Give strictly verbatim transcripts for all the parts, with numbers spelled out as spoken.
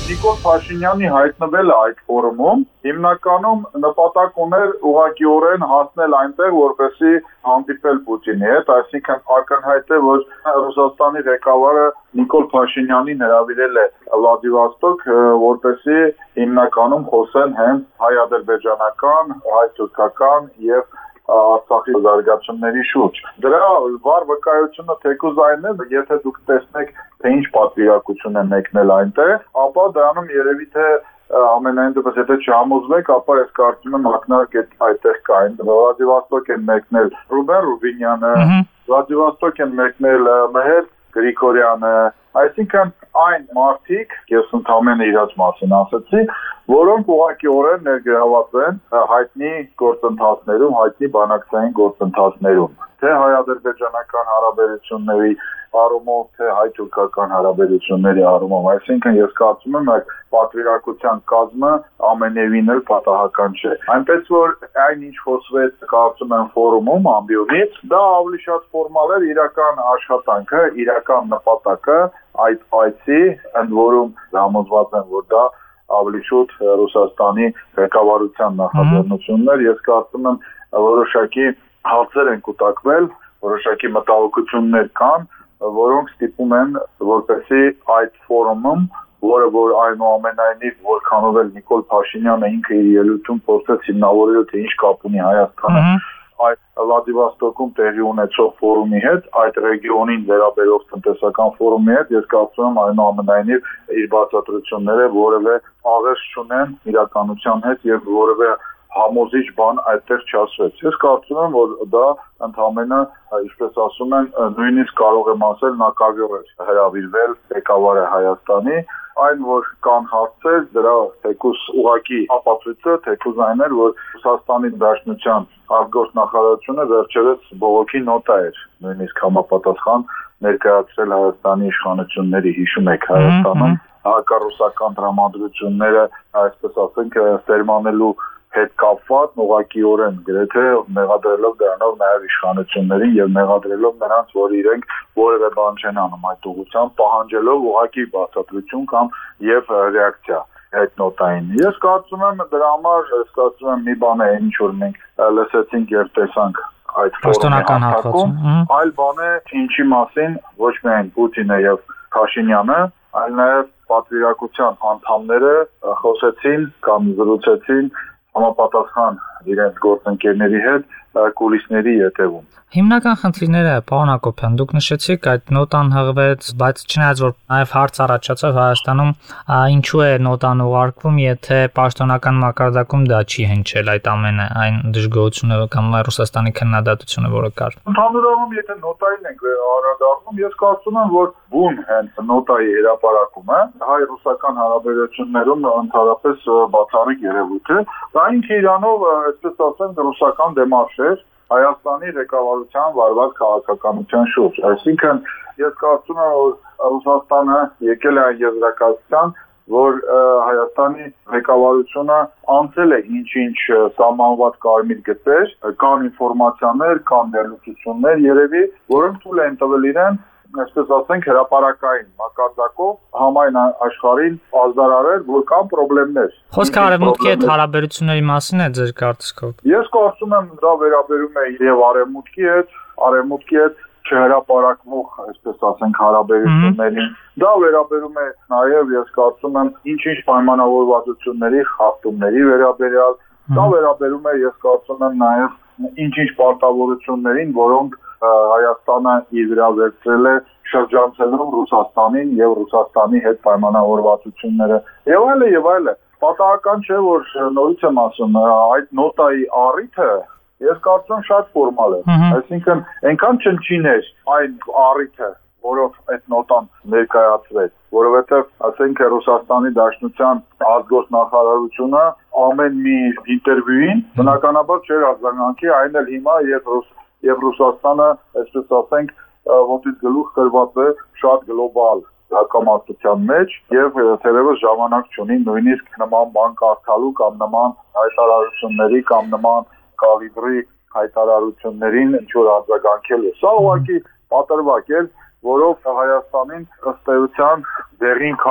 Նիկոլ Փաշինյանի հայտնվելը այդ ֆորումում հիմնականում նպատակ ուներ ուղղակիորեն հասնել այնտեղ, որպեսզի հանդիպել Պուտինի հետ, այսինքն ակնհայտ է, որ Ռուսաստանի ղեկավարը Նիկոլ Փաշինյանին հրավիրել է Վլադիվոստոկ, որպեսզի հիմնականում խոսեն հենց հայ-ադրբեջանական, հայ-թուրքական եւ Արցախի զարգացումների շուրջ։ Դրա վառ վկայությունը թեկուզ այն է, եթե դուք տեսնեք, թե ինչ պատվիրակություն է մեկնել այնտեղ, ապա դրանում երևի թե ամենայն դեպս եթե չհամոզվեք, ապա ես կարծում եմ ակնարկ այդտեղ կային։ Վլադիվոստոկ են մեկնել Ռուբեն Ռուբինյանը, Վլադիվոստոկ են մեկնել Մեհեր Գրիգորյանը, այսինքն այն մարդիկ, ես ընդհանրապես իրաց մասին ասացի, որոնք ուղղակիորեն ներգրաված են հայտնի գործընթացներում, հայտնի բանակցային գործընթացներում, թե հայ-ադրբեջանական հարաբերությունների առումով, թե հայ-թուրքական հարաբերությունների առումով, այսինքն ես կարծում եմ այդ պատվիրակության կազմը ամենևին էլ պատահական չէ։ Այնպես որ այն ինչ խոսվեց, կարծում եմ ֆորումում ամբիոնից, դա ավելի շատ ֆորմալ էր իրական աշխատանքը, իրական նպատակը այդ այցի, ընդ որում համոզված եմ, որ դա ավելի շուտ Ռուսաստանի ղեկավարության նախաձեռնություններ, ես կարծում եմ որոշակի հարցեր են կուտակվել, որոշակի մտահոգություններ կան, որոնք ստիպում են, որպեսզի այդ ֆորումում, որը որ այնուամենայնիվ որքանով էլ Նիկոլ Փաշինյանը ինքը իր ելույթում փորձեց հիմնավորել, թե ինչ կապ ունի Հայաստանը այդ Վլադիվոստոկում տեղի ունեցող ֆորումի հետ, այդ ռեգիոնին վերաբերող տնտեսական ֆորումի հետ, ես կարծում եմ այնուամենայնիվ իր բացատրությունները որևէ աղերս չունեն իրականության հետ եւ որևէ համոզիչ բան այդտեղ չասվեց։ Ես կարծում եմ, որ դա ընդհանրապես, ինչպես ասում են, նույնիսկ կարող եմ ասել, նակավյուղ է հրավիրվել ղեկավարը Հայաստանի, այն որ կան հարցեր, դրա թեկուզ ուղղակի ապացույցը, թեկուզ այն էր, որ Ռուսաստանի Դաշնության արտգործնախարարությունը վերջերս բողոքի նոտա էր, նույնիսկ համապատասխան ներկայացրել Հայաստանի իշխանությունների, հիշում եք Հայաստանում հակառուսական տրամադրությունները, այսպես ասենք, սերմանելու հետ կապված ուղղակիորեն գրեթե մեղադրելով դրանով նաև իշխանություններին եւ մեղադրելով նրանց, որ իրենք որևէ բան չեն անում այդ ուղղությամբ, պահանջելով ուղղակի բացատրություն կամ եւ ռեակցիա այդ նոտային։ Ես կարծում եմ դրա համար, ես կարծում եմ մի բան է, ինչ որ մենք լսեցինք եւ տեսանք այդ պաշտոնական հատվածում, այլ բան է, ինչի մասին ոչ միայն Պուտինը եւ Փաշինյանը, այլ նաև պատվիրակության անդամները խոսեցին կամ զրուցեցին համապատասխան իրենց գործընկերների հետ կուլիսների ետևում։ Հիմնական խնդիրները, պարոն Հակոբյան, դուք նշեցիք, այդ նոտան հղվեց, բայց չնայած որ նաև հարց առաջացավ Հայաստանում, ինչու է նոտան ուղարկվում, եթե պաշտոնական մակարդակում դա չի հնչել այդ ամենը, այն դժգոհությունը կամ Ռուսաստանի քննադատությունը, որը կար։ Ընդհանուր առմամբ, եթե նոտային ենք անդրադառնում, ես կարծում եմ, որ բուն հենց նոտայի հրապարակումը հայ-ռուսական հարաբերություններում ընդհանրապես բացառիկ երևույթ է, դա ինքը իրանով, այսպես ասենք, ռուսական դեմարշ էր Հայաստանի ղեկավարության վարված քաղաքականության շուրջ, այսինքն ես կարծում եմ, որ Ռուսաստանը եկել է այն եզրակացության, որ Հայաստանի ղեկավարությունը անցել է ինչ-ինչ սահմանված կարմիր գծեր, կան ինֆորմացիաներ, կան ներլուծություններ երևի, որոնք թույլ են տվել իրեն, այսպես ասենք, հրապարակային մակարդակով համայն աշխարհին ազդարարել, որ կան խնդիրներ։ Խոսքը արևմուտքի հետ հարաբերությունների մասին է ձեր կարծիքով։ Ես կարծում եմ, դա վերաբերում է եւ արևմուտքի հետ, արևմուտքի հետ չհրապարակվող, այսպես ասենք, հարաբերություններին։ Դա վերաբերում է նաեւ, ես կարծում եմ, ինչ-ինչ պայմանավորվածությունների խախտումների վերաբերյալ, դա վերաբերում է, ես կարծում եմ, նաեւ ինչ-ինչ պարտավորություններին, որոնք Հայաստանը իր վրա վերցրել է շրջանցելով Ռուսաստանին եւ Ռուսաստանի հետ պայմանավորվածությունները եւ այլը եւ այլը։ Պատահական չէ, որ նորից եմ ասում, այդ նոտայի առիթը ես կարծում եմ շատ ֆորմալ է, այսինքն այնքան չնչին էր այն առիթը, որով այդ նոտան ներկայացվեց, որովհետեւ ասենք Ռուսաստանի Դաշնության արտգործնախարարությունը ամեն մի ինտերվյուին բնականաբար չէր արձագանքի, այն էլ հիմա եւ ռուս Եվ Ռուսաստանը, այսպես ասենք, ոտից գլուխ խրված է շատ գլոբալ հակամարտության մեջ եւ թերևս ժամանակ չունի նույնիսկ նման բան կարդալու կամ նման հայտարարությունների կամ նման կալիբրի հայտարարություններին ինչ-որ արձագանքելու։ Սա ուղղակի պատրվակ է, որով Հայաստանին ըստ էության դեղին քարտ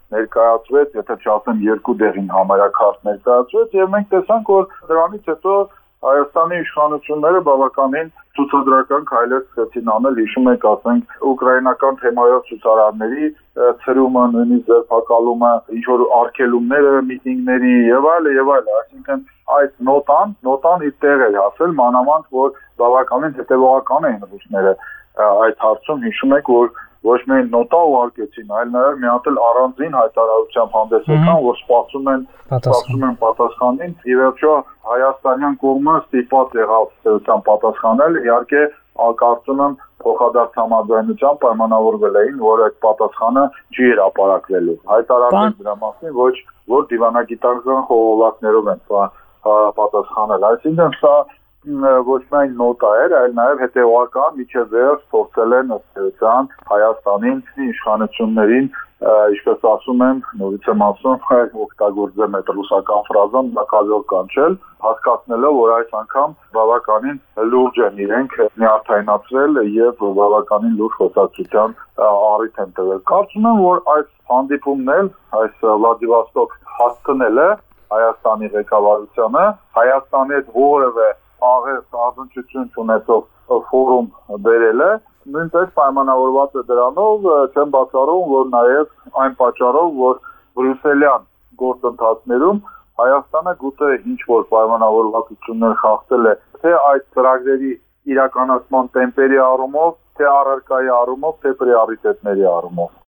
ներկայացվեց, եթե չասեմ երկու դեղին համարյա քարտ ներկայացվեց եւ մենք տեսանք, որ դրանից հետո Հայաստանի իշխանությունները բավականին ցուցադրական քայլեր սկսեցին անել, հիշում եք, ասենք, ուկրաինական թեմայով ցուցարարների ցրումը, նույնիսկ ձերբակալումը, ինչ որ արգելումները միտինգների եւ այլը եւ այլը, այսինքն այդ նոտան, նոտան իր տեղ էր հասել, մանավանդ որ բավականին հետեւողական էին ռուսները այդ հարցում, հիշում եք, որ ոչ միայն նոտա ուղարկեցին, այլ նաև մի հատ էլ առանձին հայտարարությամբ հանդես եկան, որ սպասում են, սպասում են պատասխանին։ Ի վերջո հայաստանյան կողմը ստիպված եղավ ըստ պատասխանել, իհարկե կարծում եմ փոխադարձ համաձայնությամբ պայմանավորվել էին, որ այդ պատասխանը չի հրապարակվելու։ Հայտարարվել դրա մասին, ոչ որ դիվանագիտական խողովակներով են պատասխանել։ Այսինքն սա ոչ միայն նոտա էր, այլ նաև հետևողական միջև վերջ փորձել են ըստ էության Հայաստանին իշխանություններին, ինչպես ասում են, նորից եմ ասում, օգտագործեմ այդ ռուսական ֆրազան, բակալյով կանչել, հասկացնելով, որ այս անգամ բավականին լուրջ են իրենք նյարդայնացրել եւ բավականին լուրջ խոսակցության առիթ են տվել։ Կարծում եմ, որ այս հանդիպումն էլ, այս Վլադիվոստոկ հասցնելը Հայաստանի ղեկավարությանը, Հայաստանի հետ որևէ աղերս առնչություն ունեցող ֆորում բերել է, նույնպես պայմանավորված է դրանով, չեմ բացառում, որ նաև այն պատճառով, որ բրյուսելյան գործընթացներում Հայաստանը գուցե ինչ-որ պայմանավորվածություններ խախտել է, թե այդ ծրագրերի իրականացման տեմպերի առումով, թե առարկայի առումով, թե պրիորիտետների առումով։